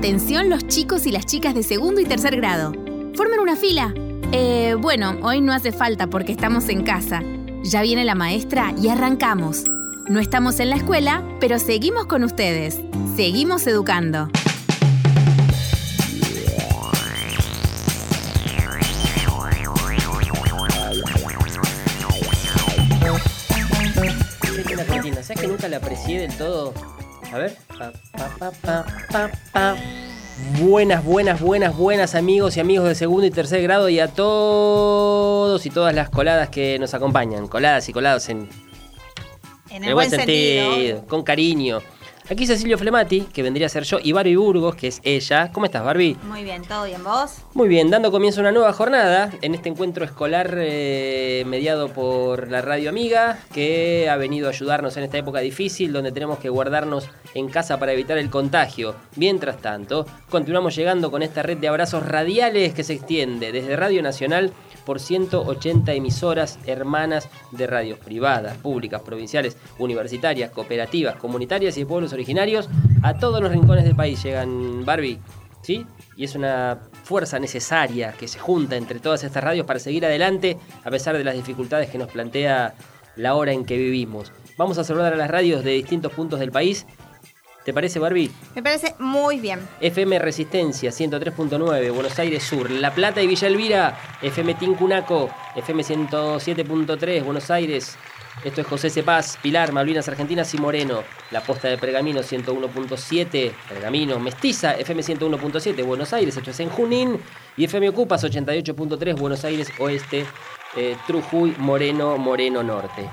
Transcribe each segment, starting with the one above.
Atención los chicos y las chicas de segundo y tercer grado. Formen una fila. Bueno, hoy no hace falta porque estamos en casa. Ya viene la maestra y arrancamos. No estamos en la escuela, pero seguimos con ustedes. Seguimos educando. La cortina, ¿sabes que nunca la aprecié del todo? A ver. Buenas amigos y amigos de segundo y tercer grado y a todos y todas las coladas que nos acompañan. Coladas y colados en el buen sentido, con cariño. Aquí Cecilio Flemati, que vendría a ser yo, y Barbie Burgos, que es ella. ¿Cómo estás, Barbie? Muy bien, ¿todo bien vos? Muy bien, dando comienzo a una nueva jornada en este encuentro escolar mediado por la Radio Amiga, que ha venido a ayudarnos en esta época difícil, donde tenemos que guardarnos en casa para evitar el contagio. Mientras tanto, continuamos llegando con esta red de abrazos radiales que se extiende desde Radio Nacional por 180 emisoras hermanas de radios privadas, públicas, provinciales, universitarias, cooperativas, comunitarias y de pueblos originarios. A todos los rincones del país llegan, Barbie, ¿sí? Y es una fuerza necesaria que se junta entre todas estas radios para seguir adelante a pesar de las dificultades que nos plantea la hora en que vivimos. Vamos a saludar a las radios de distintos puntos del país. ¿Te parece, Barbie? Me parece muy bien. FM Resistencia 103.9, Buenos Aires Sur, La Plata y Villa Elvira. FM Tincunaco, FM 107.3, Buenos Aires. Esto es José Cepaz, Pilar, Malvinas Argentinas y Moreno. La Posta de Pergamino 101.7, Pergamino Mestiza, FM 101.7, Buenos Aires. Esto es en Junín. Y FM Ocupas 88.3, Buenos Aires Oeste, Trujuy, Moreno Norte.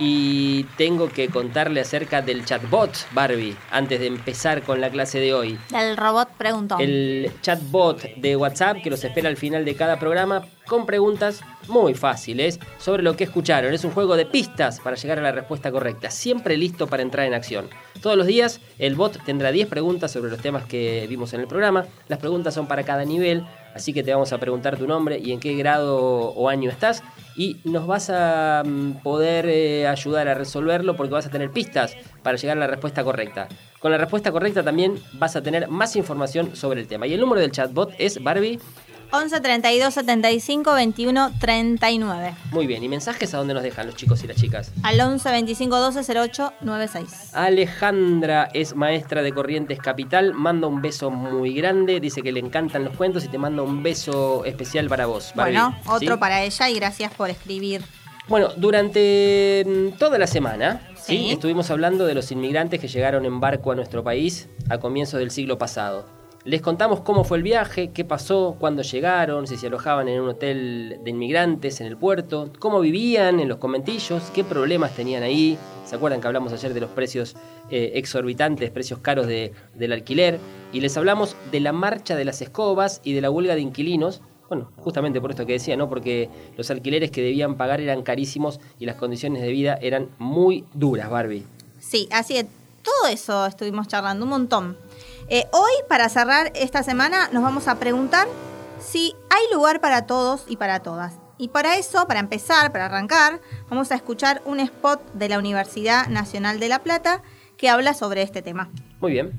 Y tengo que contarle acerca del chatbot, Barbie, antes de empezar con la clase de hoy. Del robot preguntón. El chatbot de WhatsApp que los espera al final de cada programa con preguntas muy fáciles sobre lo que escucharon. Es un juego de pistas para llegar a la respuesta correcta, siempre listo para entrar en acción. Todos los días el bot tendrá 10 preguntas sobre los temas que vimos en el programa. Las preguntas son para cada nivel, así que te vamos a preguntar tu nombre y en qué grado o año estás. Y nos vas a poder ayudar a resolverlo porque vas a tener pistas para llegar a la respuesta correcta. Con la respuesta correcta también vas a tener más información sobre el tema. Y el número del chatbot es, Barbie, 11 32 75 21 39. Muy bien, ¿y mensajes a dónde nos dejan los chicos y las chicas? Al 11 25 12 08 96. Alejandra es maestra de Corrientes Capital, manda un beso muy grande, dice que le encantan los cuentos y te manda un beso especial para vos, Barbie. Bueno, otro ¿sí? Para ella y gracias por escribir. Bueno, durante toda la semana ¿sí? Estuvimos hablando de los inmigrantes que llegaron en barco a nuestro país a comienzos del siglo pasado. Les contamos cómo fue el viaje, qué pasó, cuándo llegaron, si se alojaban en un hotel de inmigrantes en el puerto, cómo vivían en los conventillos, qué problemas tenían ahí. ¿Se acuerdan que hablamos ayer de los precios exorbitantes, precios caros del alquiler? Y les hablamos de la marcha de las escobas y de la huelga de inquilinos. Bueno, justamente por esto que decía, ¿no? Porque los alquileres que debían pagar eran carísimos y las condiciones de vida eran muy duras, Barbie. Sí, así que todo eso estuvimos charlando un montón. Hoy, para cerrar esta semana, nos vamos a preguntar si hay lugar para todos y para todas. Y para eso, para empezar, para arrancar, vamos a escuchar un spot de la Universidad Nacional de La Plata que habla sobre este tema. Muy bien.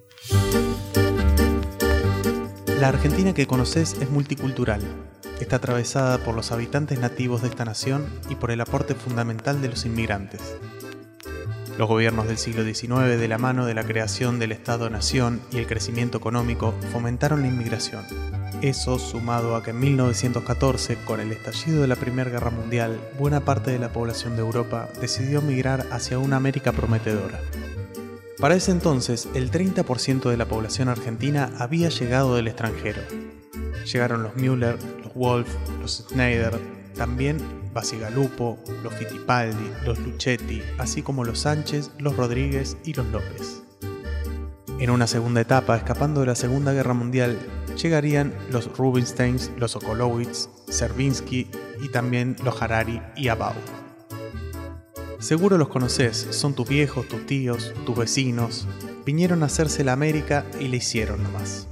La Argentina que conoces es multicultural. Está atravesada por los habitantes nativos de esta nación y por el aporte fundamental de los inmigrantes. Los gobiernos del siglo XIX, de la mano de la creación del Estado-Nación y el crecimiento económico, fomentaron la inmigración. Eso, sumado a que en 1914, con el estallido de la Primera Guerra Mundial, buena parte de la población de Europa decidió migrar hacia una América prometedora. Para ese entonces, el 30% de la población argentina había llegado del extranjero. Llegaron los Müller, los Wolf, los Schneider, también Basigalupo, los Fittipaldi, los Luchetti, así como los Sánchez, los Rodríguez y los López. En una segunda etapa, escapando de la Segunda Guerra Mundial, llegarían los Rubinsteins, los Sokolowitz, Serbinsky y también los Harari y Abau. Seguro los conoces, son tus viejos, tus tíos, tus vecinos. Vinieron a hacerse la América y le hicieron nomás.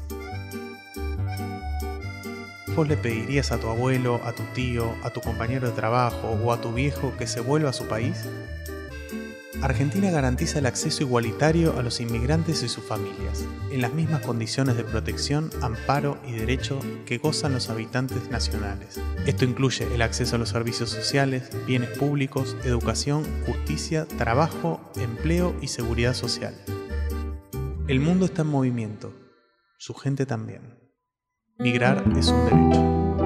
¿Vos le pedirías a tu abuelo, a tu tío, a tu compañero de trabajo o a tu viejo que se vuelva a su país? Argentina garantiza el acceso igualitario a los inmigrantes y sus familias, en las mismas condiciones de protección, amparo y derecho que gozan los habitantes nacionales. Esto incluye el acceso a los servicios sociales, bienes públicos, educación, justicia, trabajo, empleo y seguridad social. El mundo está en movimiento, su gente también. Migrar es un derecho.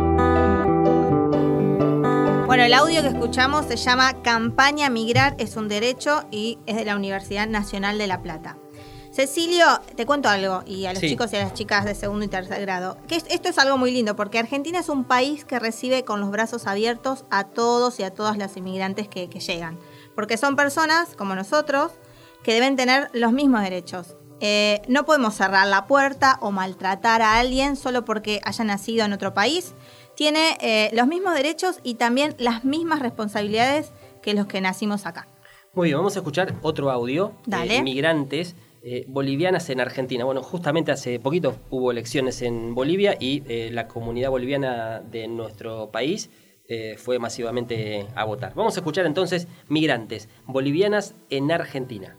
Bueno, el audio que escuchamos se llama Campaña Migrar es un derecho y es de la Universidad Nacional de La Plata. Cecilio, te cuento algo, y a los chicos y a las chicas de segundo y tercer grado, que esto es algo muy lindo, porque Argentina es un país que recibe con los brazos abiertos a todos y a todas los inmigrantes que llegan, porque son personas como nosotros que deben tener los mismos derechos. No podemos cerrar la puerta o maltratar a alguien solo porque haya nacido en otro país. Tiene los mismos derechos y también las mismas responsabilidades que los que nacimos acá. Muy bien, vamos a escuchar otro audio. Dale. Migrantes bolivianas en Argentina. Bueno, justamente hace poquito hubo elecciones en Bolivia y la comunidad boliviana de nuestro país fue masivamente a votar. Vamos a escuchar entonces migrantes bolivianas en Argentina.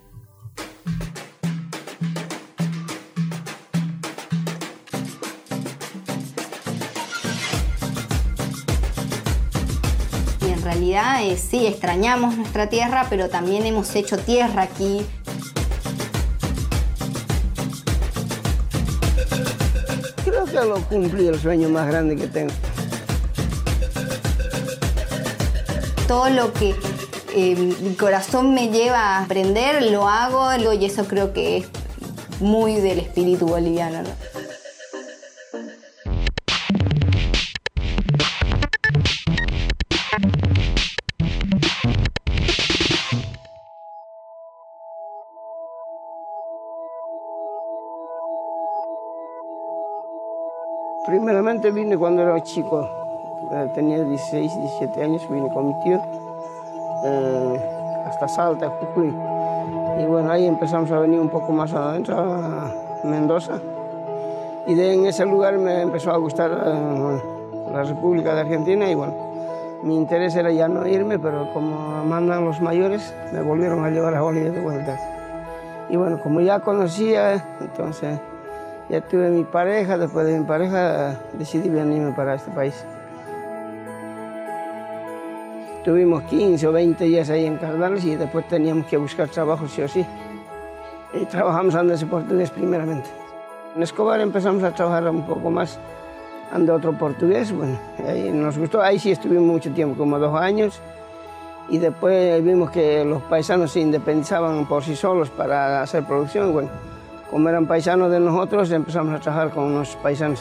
En realidad sí, extrañamos nuestra tierra, pero también hemos hecho tierra aquí. Creo que lo cumplí, el sueño más grande que tengo. Todo lo que mi corazón me lleva a aprender, lo hago, y eso creo que es muy del espíritu boliviano, ¿no? Primeramente vine cuando era chico, tenía 16, 17 años, vine con mi tío hasta Salta, Jujuy. Y bueno, ahí empezamos a venir un poco más adentro, a Mendoza. Y en ese lugar me empezó a gustar la República de Argentina y bueno, mi interés era ya no irme, pero como mandan los mayores, me volvieron a llevar a Bolivia de vuelta. Y bueno, como ya conocía, entonces ya tuve mi pareja, después de mi pareja decidí venirme para este país. Tuvimos 15 o 20 días ahí en Cardales y después teníamos que buscar trabajo sí o sí. Y trabajamos Andes portugués primeramente. En Escobar empezamos a trabajar un poco más ande otro portugués, bueno, ahí nos gustó, ahí sí estuvimos mucho tiempo, como 2 años. Y después vimos que los paisanos se independizaban por sí solos para hacer producción, bueno. Como eran paisanos de nosotros, empezamos a trabajar con unos paisanos.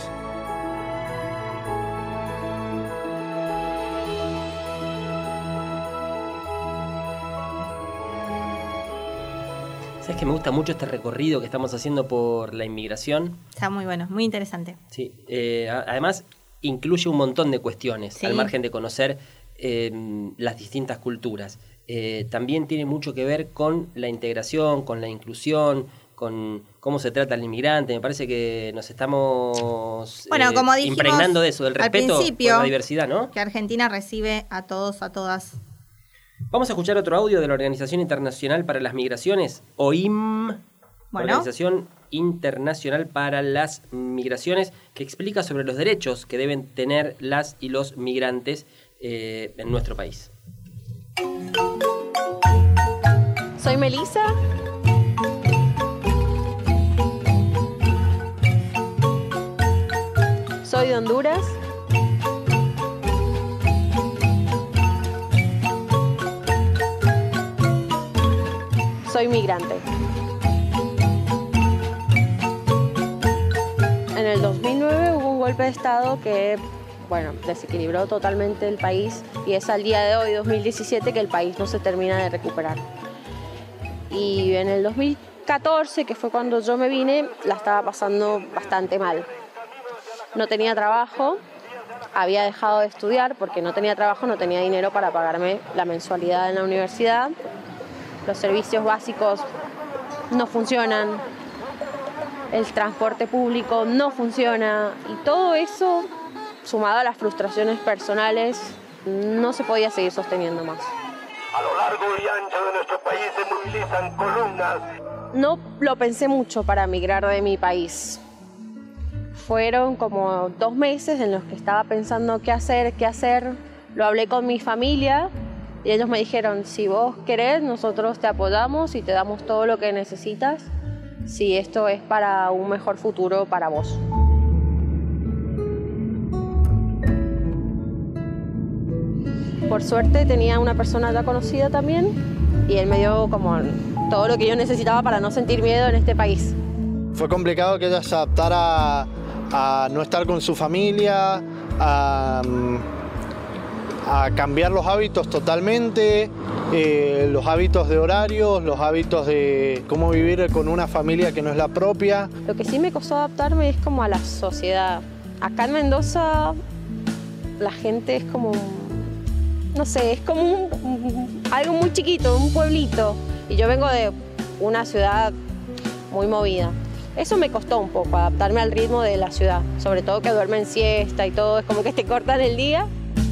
¿Sabes que me gusta mucho este recorrido que estamos haciendo por la inmigración? Está muy bueno, muy interesante. Sí, además incluye un montón de cuestiones, Sí. al margen de conocer las distintas culturas. También tiene mucho que ver con la integración, con la inclusión, con cómo se trata al inmigrante. Me parece que nos estamos Bueno, como dijimos impregnando de eso, del al respeto principio, por la diversidad, ¿no? Que Argentina recibe a todos, a todas. Vamos a escuchar otro audio de la Organización Internacional para las Migraciones, OIM, Bueno. Organización Internacional para las Migraciones, que explica sobre los derechos que deben tener las y los migrantes en nuestro país. Soy Melissa. Soy de Honduras. Soy migrante. En el 2009 hubo un golpe de Estado que, bueno, desequilibró totalmente el país y es al día de hoy, 2017, que el país no se termina de recuperar. Y en el 2014, que fue cuando yo me vine, la estaba pasando bastante mal. No tenía trabajo, había dejado de estudiar porque no tenía trabajo, no tenía dinero para pagarme la mensualidad en la universidad. Los servicios básicos no funcionan, el transporte público no funciona y todo eso, sumado a las frustraciones personales, no se podía seguir sosteniendo más. A lo largo y ancho de nuestro país se movilizan columnas. No lo pensé mucho para migrar de mi país. Fueron como 2 meses en los que estaba pensando qué hacer. Lo hablé con mi familia y ellos me dijeron, si vos querés, nosotros te apoyamos y te damos todo lo que necesitas, si esto es para un mejor futuro para vos. Por suerte tenía una persona ya conocida también y él me dio como todo lo que yo necesitaba para no sentir miedo en este país. Fue complicado que ella se adaptara a no estar con su familia, a cambiar los hábitos totalmente, los hábitos de horarios, los hábitos de cómo vivir con una familia que no es la propia. Lo que sí me costó adaptarme es como a la sociedad. Acá en Mendoza la gente es como, no sé, es como algo muy chiquito, un pueblito. Y yo vengo de una ciudad muy movida. Eso me costó un poco, adaptarme al ritmo de la ciudad. Sobre todo que duermen siesta y todo, es como que te cortan el día.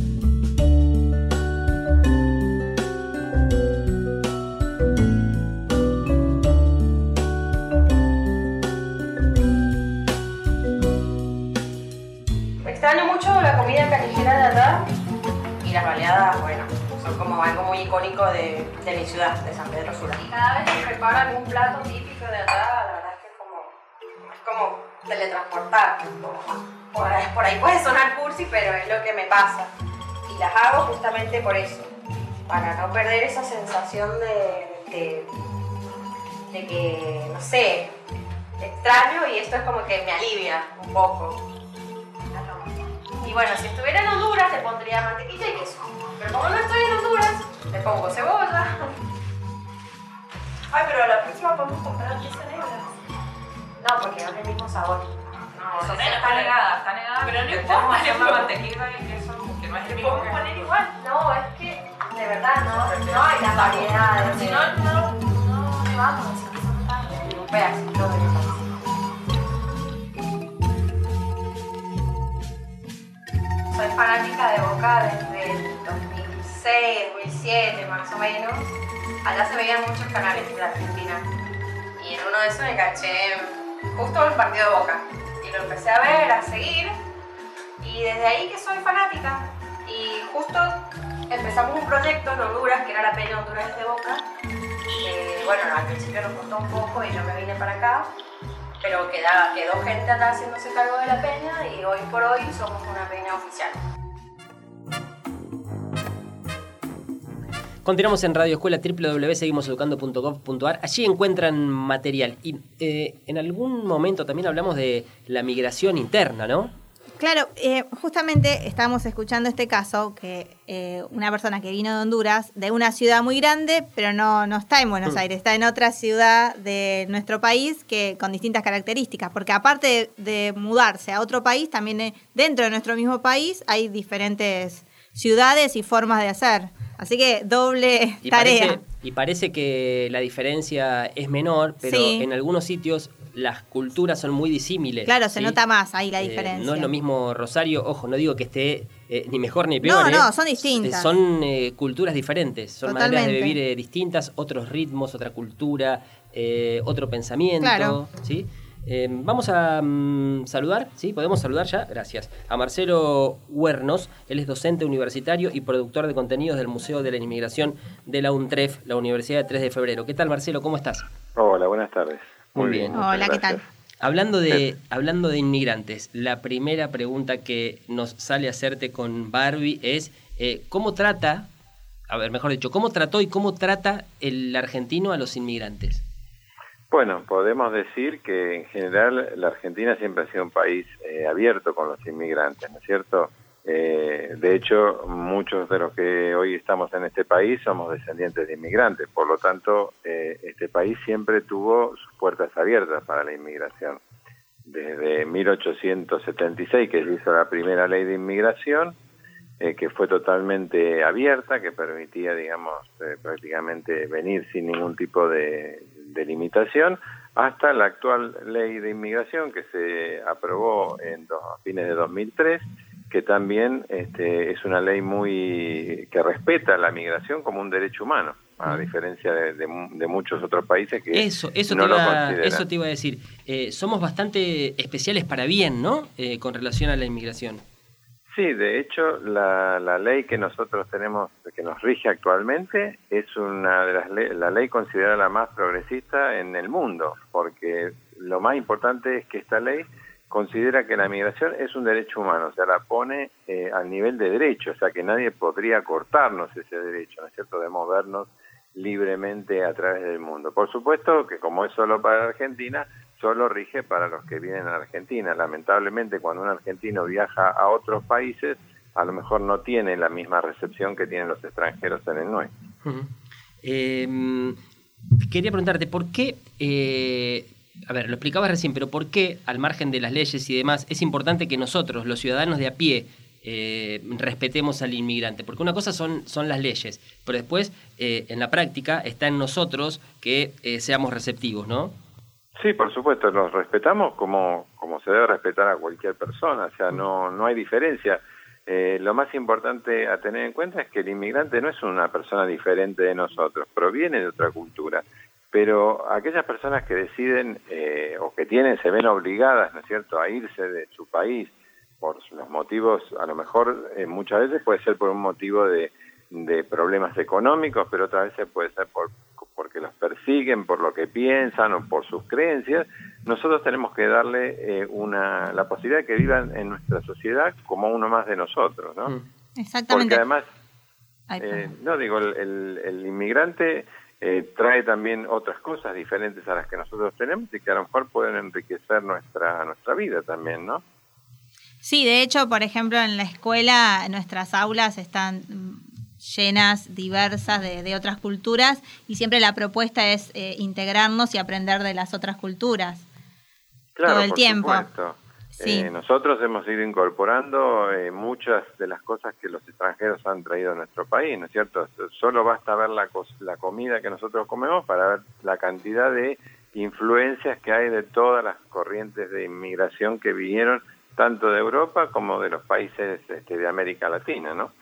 Extraño mucho la comida callejera de allá y las baleadas, bueno, son como algo muy icónico de mi ciudad, de San Pedro Sula. Y cada vez que preparo algún plato típico de allá, la verdad es que es como teletransportar. Por ahí puede sonar cursi, pero es lo que me pasa. Y las hago justamente por eso, para no perder esa sensación de que, no sé, extraño y esto es como que me alivia un poco. Y bueno, si estuviera en Honduras le pondría mantequilla y queso. Pero como no estoy en Honduras, le pongo cebolla. Ay, pero a la próxima podemos comprar queso negro. No, porque no es el mismo sabor. No, eso está negada. Pero no importa. Hacer la mantequilla y queso, que no es el mismo. ¿Podemos poner igual? No, es que de verdad no hay las variedades. Si no vamos a decir un pedacito de eso. Soy fanática de Boca desde el 2006, 2007 más o menos. Allá se veían muchos canales de Argentina. Y en uno de esos me enganché justo el partido de Boca. Y lo empecé a ver, a seguir. Y desde ahí que soy fanática. Y justo empezamos un proyecto en Honduras, que era la Peña Honduras de Boca. Bueno, al principio nos costó un poco y yo me vine para acá. Pero quedó gente acá haciéndose cargo de la peña y hoy por hoy somos una peña oficial. Continuamos en Radio Escuela, www.seguimoseducando.gov.ar. Allí encuentran material. Y en algún momento también hablamos de la migración interna, ¿no? Claro, justamente estábamos escuchando este caso, que una persona que vino de Honduras, de una ciudad muy grande, pero no está en Buenos Aires, está en otra ciudad de nuestro país que con distintas características, porque aparte de mudarse a otro país, también dentro de nuestro mismo país hay diferentes ciudades y formas de hacer. Así que doble tarea. Y parece que la diferencia es menor, pero sí, en algunos sitios las culturas son muy disímiles. Claro, se nota más ahí la diferencia. No es lo mismo Rosario, ojo, no digo que esté ni mejor ni peor. No, son distintas. Son culturas diferentes, son Totalmente. maneras de vivir distintas, otros ritmos, otra cultura, otro pensamiento. Claro. ¿Sí? Vamos a saludar, ¿sí? ¿Podemos saludar ya? Gracias. A Marcelo Huernos, él es docente universitario y productor de contenidos del Museo de la Inmigración de la UNTREF, la Universidad de 3 de Febrero. ¿Qué tal, Marcelo? ¿Cómo estás? Hola, buenas tardes. Muy bien. Hola, ¿qué tal? Hablando de inmigrantes, la primera pregunta que nos sale a hacerte con Barbie es ¿cómo trata, cómo trató y cómo trata el argentino a los inmigrantes? Bueno, podemos decir que en general la Argentina siempre ha sido un país abierto con los inmigrantes, ¿no es cierto? De hecho, muchos de los que hoy estamos en este país somos descendientes de inmigrantes, por lo tanto, este país siempre tuvo sus puertas abiertas para la inmigración. Desde 1876, que se hizo la primera ley de inmigración, que fue totalmente abierta, que permitía, digamos, prácticamente venir sin ningún tipo de limitación, hasta la actual ley de inmigración que se aprobó a fines de 2003, que también es una ley que respeta la migración como un derecho humano, a diferencia de muchos otros países que eso no lo consideran. Eso te iba a decir. Somos bastante especiales para bien, ¿no? Con relación a la inmigración. Sí, de hecho, la ley que nosotros tenemos, que nos rige actualmente, es una de las la ley considerada la más progresista en el mundo, porque lo más importante es que esta ley considera que la migración es un derecho humano, o sea, la pone al nivel de derecho, o sea, que nadie podría cortarnos ese derecho, ¿no es cierto?, de movernos libremente a través del mundo. Por supuesto que como es solo para Argentina, solo rige para los que vienen a Argentina. Lamentablemente, cuando un argentino viaja a otros países, a lo mejor no tiene la misma recepción que tienen los extranjeros en el nuestro. Quería preguntarte, ¿por qué... a ver, lo explicabas recién, pero ¿por qué, al margen de las leyes y demás, es importante que nosotros, los ciudadanos de a pie, respetemos al inmigrante? Porque una cosa son las leyes, pero después, en la práctica, está en nosotros que seamos receptivos, ¿no? Sí, por supuesto, los respetamos como se debe respetar a cualquier persona, o sea, no hay diferencia. Lo más importante a tener en cuenta es que el inmigrante no es una persona diferente de nosotros, proviene de otra cultura. Pero aquellas personas que deciden o que se ven obligadas, ¿no es cierto?, a irse de su país por los motivos, a lo mejor muchas veces puede ser por un motivo de problemas económicos, pero otras veces puede ser porque los persiguen, por lo que piensan o por sus creencias. Nosotros tenemos que darle la posibilidad de que vivan en nuestra sociedad como uno más de nosotros, ¿no? Exactamente. Porque además, el inmigrante trae también otras cosas diferentes a las que nosotros tenemos y que a lo mejor pueden enriquecer nuestra vida también, ¿no? Sí, de hecho, por ejemplo, en la escuela nuestras aulas están llenas, diversas de otras culturas, y siempre la propuesta es integrarnos y aprender de las otras culturas. Claro, todo el tiempo. Supuesto. Sí. Nosotros hemos ido incorporando muchas de las cosas que los extranjeros han traído a nuestro país, ¿no es cierto? Solo basta ver la comida que nosotros comemos para ver la cantidad de influencias que hay de todas las corrientes de inmigración que vinieron tanto de Europa como de los países de América Latina, ¿no?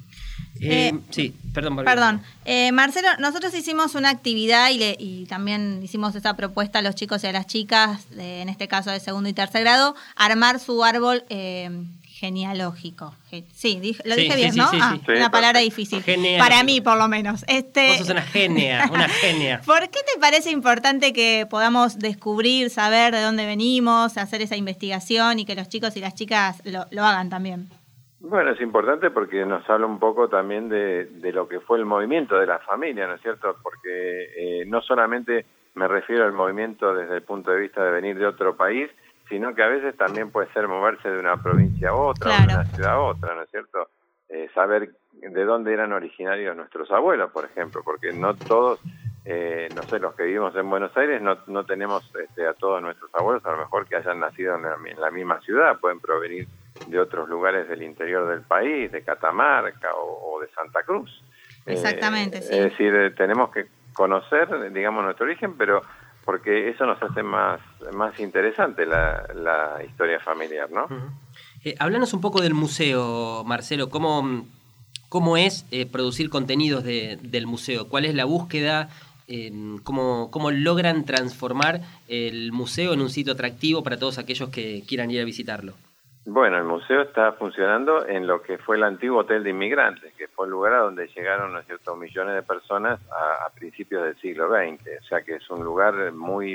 Sí, perdón. Marcelo, nosotros hicimos una actividad y también hicimos esa propuesta a los chicos y a las chicas, en este caso de segundo y tercer grado, armar su árbol genealógico. Sí, lo dije bien, ¿no? Sí, una palabra difícil. Para mí, por lo menos. Vos sos una genia. ¿Por qué te parece importante que podamos descubrir, saber de dónde venimos, hacer esa investigación y que los chicos y las chicas lo hagan también? Bueno, es importante porque nos habla un poco también de lo que fue el movimiento de la familia, ¿no es cierto? Porque no solamente me refiero al movimiento desde el punto de vista de venir de otro país, sino que a veces también puede ser moverse de una provincia a otra, claro, o de una ciudad a otra, ¿no es cierto? Saber de dónde eran originarios nuestros abuelos, por ejemplo, porque no todos, los que vivimos en Buenos Aires no tenemos a todos nuestros abuelos, a lo mejor que hayan nacido en la misma ciudad, pueden provenir de otros lugares del interior del país, de Catamarca o de Santa Cruz. Exactamente, sí. Es decir, tenemos que conocer, digamos, nuestro origen, pero porque eso nos hace más interesante la historia familiar, ¿no? Háblanos un poco del museo, Marcelo. ¿Cómo es producir contenidos del museo? ¿Cuál es la búsqueda? ¿Cómo logran transformar el museo en un sitio atractivo para todos aquellos que quieran ir a visitarlo? Bueno, el museo está funcionando en lo que fue el antiguo Hotel de Inmigrantes, que fue el lugar a donde llegaron, ¿no es cierto?, millones de personas a principios del siglo XX. O sea que es un lugar muy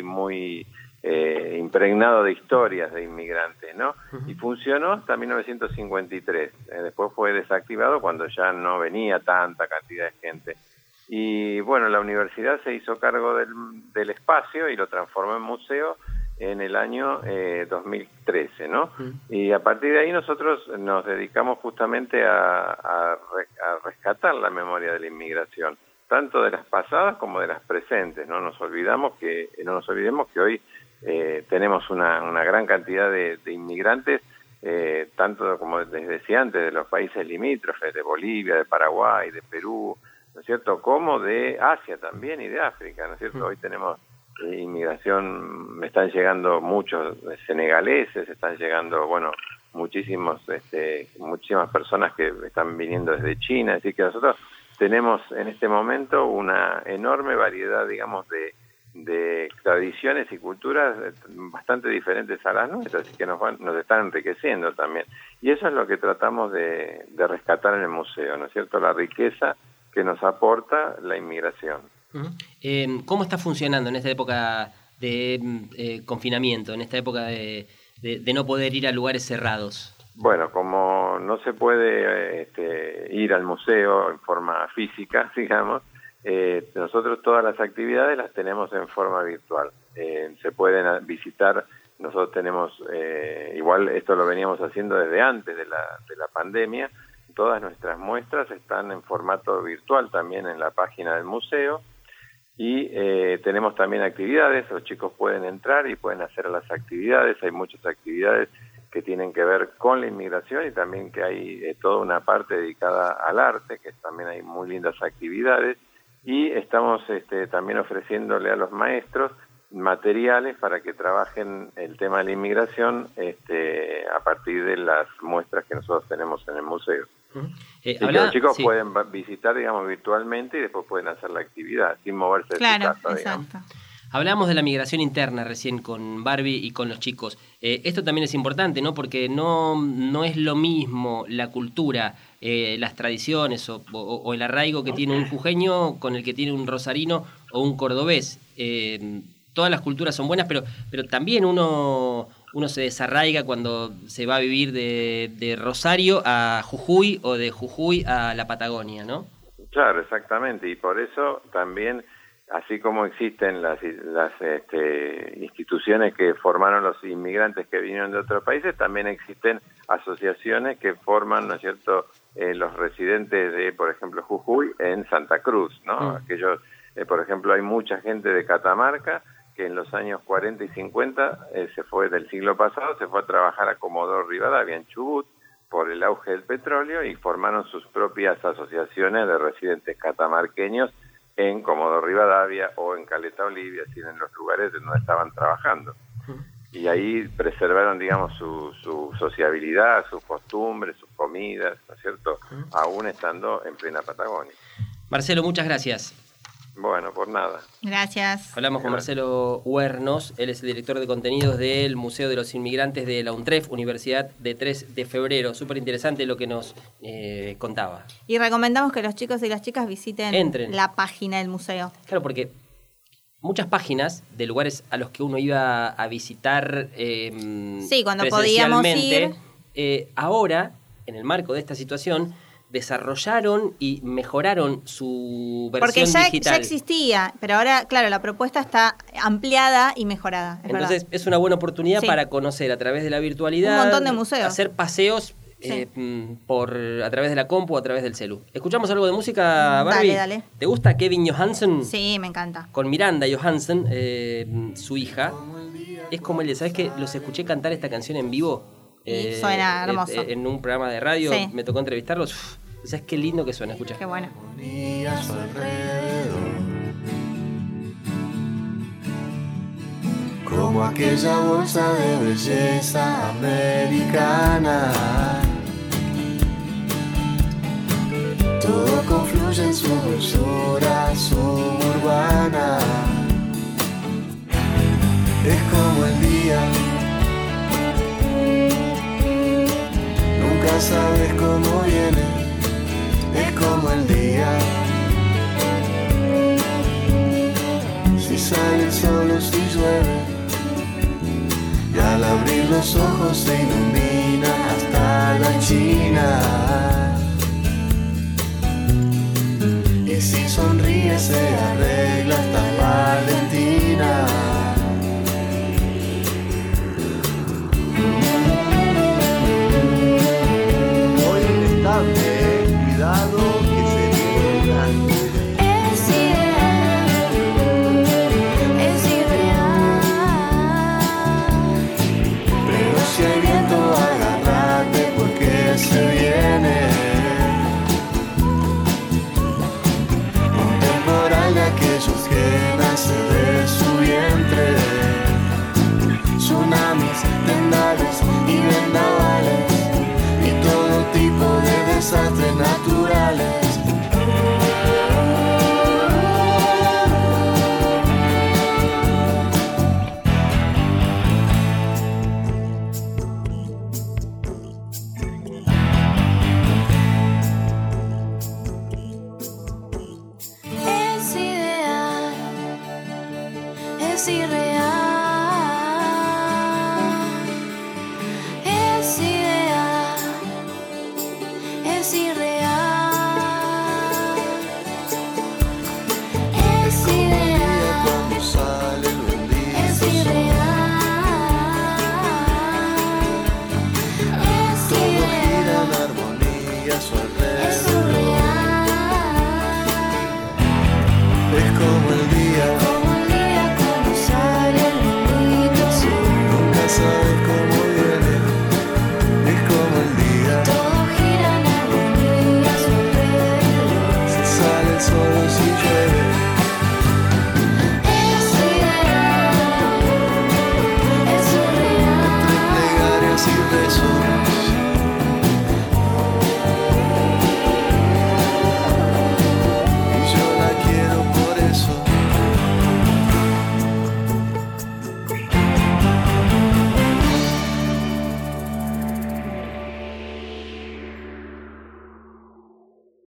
impregnado de historias de inmigrantes, ¿no? Y funcionó hasta 1953. Después fue desactivado cuando ya no venía tanta cantidad de gente. Y bueno, la universidad se hizo cargo del espacio y lo transformó en museo en el año 2013, ¿no? Y a partir de ahí nosotros nos dedicamos justamente a rescatar la memoria de la inmigración, tanto de las pasadas como de las presentes. No nos olvidemos que hoy tenemos una gran cantidad de inmigrantes, tanto como les decía antes, de los países limítrofes, de Bolivia, de Paraguay, de Perú, ¿no es cierto?, como de Asia también y de África, ¿no es cierto? Hoy tenemos inmigración, me están llegando muchos senegaleses, están llegando, muchísimas personas que están viniendo desde China, así que nosotros tenemos en este momento una enorme variedad, digamos, de tradiciones y culturas bastante diferentes a las nuestras, así que nos están enriqueciendo también. Y eso es lo que tratamos de rescatar en el museo, ¿no es cierto? La riqueza que nos aporta la inmigración. ¿Cómo está funcionando en esta época de confinamiento, en esta época de no poder ir a lugares cerrados? Bueno, como no se puede ir al museo en forma física, digamos, nosotros todas las actividades las tenemos en forma virtual. Se pueden visitar, nosotros tenemos, igual esto lo veníamos haciendo desde antes de la pandemia, todas nuestras muestras están en formato virtual también en la página del museo, y tenemos también actividades, los chicos pueden entrar y pueden hacer las actividades, hay muchas actividades que tienen que ver con la inmigración y también que hay toda una parte dedicada al arte, que también hay muy lindas actividades, y estamos también ofreciéndole a los maestros materiales para que trabajen el tema de la inmigración a partir de las muestras que nosotros tenemos en el museo. Los chicos pueden visitar, digamos, virtualmente y después pueden hacer la actividad sin moverse de su casa, digamos. Hablamos de la migración interna recién con Barbie y con los chicos. Esto también es importante, ¿no? Porque no es lo mismo la cultura, las tradiciones o el arraigo que tiene un jujeño con el que tiene un rosarino o un cordobés. Todas las culturas son buenas, pero también uno se desarraiga cuando se va a vivir de Rosario a Jujuy o de Jujuy a la Patagonia, ¿no? Claro, exactamente, y por eso también, así como existen las instituciones que formaron los inmigrantes que vinieron de otros países, también existen asociaciones que forman, ¿no es cierto?, los residentes de, por ejemplo, Jujuy en Santa Cruz, ¿no? Aquellos, por ejemplo, hay mucha gente de Catamarca que en los años 40 y 50 del siglo pasado se fue a trabajar a Comodoro Rivadavia en Chubut por el auge del petróleo y formaron sus propias asociaciones de residentes catamarqueños en Comodoro Rivadavia o en Caleta Olivia, así en los lugares donde estaban trabajando. Y ahí preservaron, digamos, su sociabilidad, sus costumbres, sus comidas, ¿no es cierto?, aún estando en plena Patagonia. Marcelo, muchas gracias. Bueno, por nada. Gracias. Hablamos con Marcelo Huernos, él es el director de contenidos del Museo de los Inmigrantes de la UNTREF, Universidad de 3 de Febrero. Súper interesante lo que nos contaba. Y recomendamos que los chicos y las chicas visiten la página del museo. Claro, porque muchas páginas de lugares a los que uno iba a visitar cuando podíamos ir. Ahora, en el marco de esta situación, desarrollaron y mejoraron su versión digital. Porque ya existía, pero ahora, claro, la propuesta está ampliada y mejorada. Entonces es una buena oportunidad para conocer a través de la virtualidad. Un montón de museos. Hacer paseos a través de la compu o a través del celu. ¿Escuchamos algo de música, Barbie? Dale. ¿Te gusta Kevin Johansen? Sí, me encanta. Con Miranda Johansen, su hija. Es como él, ¿sabes qué? Los escuché cantar esta canción en vivo. Suena hermoso. En un programa de radio, me tocó entrevistarlos. ¿Sabes qué lindo que suena? Escucha. Qué bueno. Como aquella bolsa de belleza americana, todo confluye en su dulzura suburbana. Es como el día, nunca sabes cómo viene. Es como el día, si sale el sol o si llueve, y al abrir los ojos se ilumina hasta la China. Y si sonríe se arregla hasta Valentina. Hoy inestable. Cuidado que se viene grande. Es irreal. Pero si hay viento, agárrate porque se viene. es irreal.